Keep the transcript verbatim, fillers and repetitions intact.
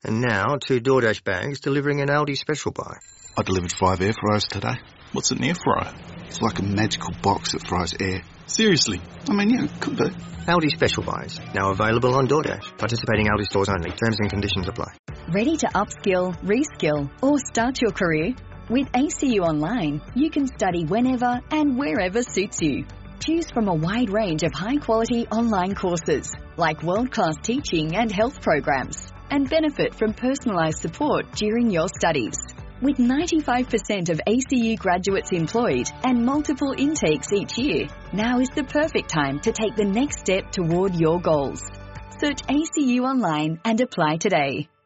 And now, two DoorDash bags delivering an Aldi special buy. I delivered five air fryers today. What's an air fryer? It's like a magical box that fries air. Seriously? I mean, yeah, it could be. Aldi special buys, now available on DoorDash. Participating Aldi stores only. Terms and conditions apply. Ready to upskill, reskill, or start your career? With A C U Online, you can study whenever and wherever suits you. Choose from a wide range of high-quality online courses, like world-class teaching and health programs, and benefit from personalised support during your studies. With ninety-five percent of A C U graduates employed and multiple intakes each year, now is the perfect time to take the next step toward your goals. Search A C U Online and apply today.